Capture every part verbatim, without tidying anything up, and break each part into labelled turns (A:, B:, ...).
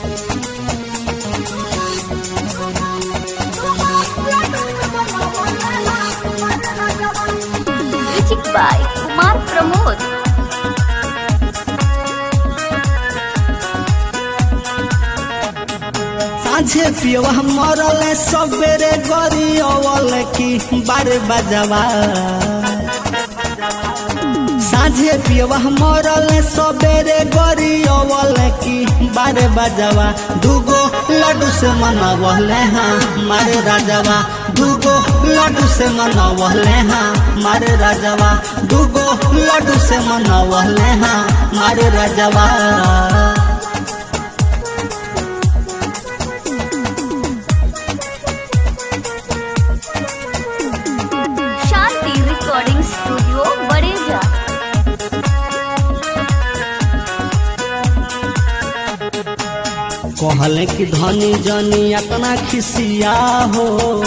A: Music by Kumar Pramod.
B: साझे पियवा मरल सबेरे गरियवल की बारे बजवा साझे पियवा मरल सबेरे गरियवल की बारे बजवा दूगो लड्डू से मनवले हाँ मारे राजवा दूगो लड्डू से मनवले हाँ मारे राजवा दूगो लड्डू से मनवले हाँ मारे राजवा।
A: शांति रिकॉर्डिंग स्टूडियो बड़ेजा।
B: कहले कि धनी जनी अपना खिसिया हो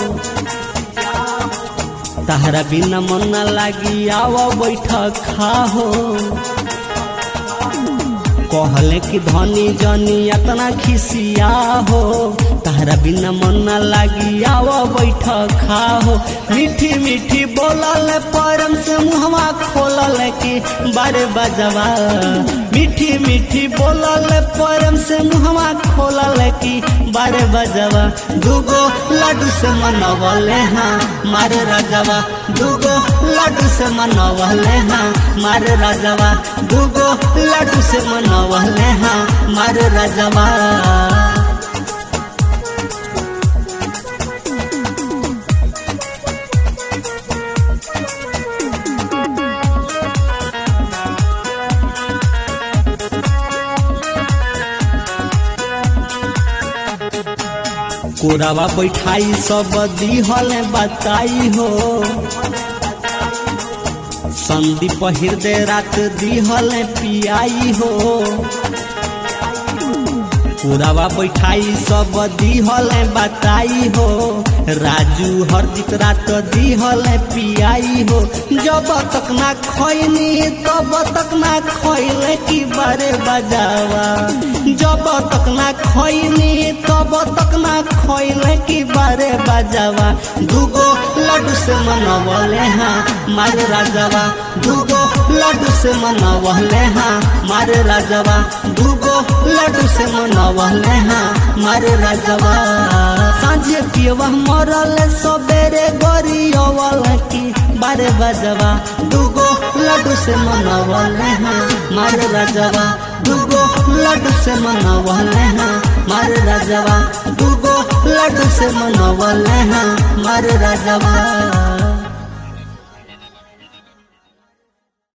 B: तहरा बिना मन न लागी आव बैठ खा हो कहले कि धनी जनी अपना खिसिया हो तहरा बिना मन न लागी आव बैठ खा हो मीठी मीठी बोलल परम से मुहवा खोलल की बारे बजवा मीठी मीठी बोलल परम से मुहवा खोलल की बारे बजवा दूगो लड्डू से मनवले हाँ मारे राजवा दूगो लड्डू से मनवले हाँ मारे राजवा दूगो लड्डू से मनवले हाँ मारे राजवा। कोरावा बैठाई सब दिहल बताई हो संदीप हृदय रात दिहल पियाई हो कोरावा बैठाई सब दिहल बताई हो राजू हरजित रात दिहल पियाई हो जब तक ना खैनी तब तक ना खैले की बारे बजावा जब तक ना खैनी तब तक ना खैले की बारे बजावा दूगो लड्डू से मनवले हाँ मारे राजवा दूगो लड्डू से मनवले हाँ मारे राजवा दूगो लड्डू से मनवले हाँ मारे राजवा। साझे पियवा मरल सबेरे गरियवल की बारे बजवा दूगो लड्डू से मनवले हाँ मारे राजवा दूगो लड्डू से मनवले हाँ मारे राजवा दूगो लड्डू से मनवले हाँ मारे राजवा।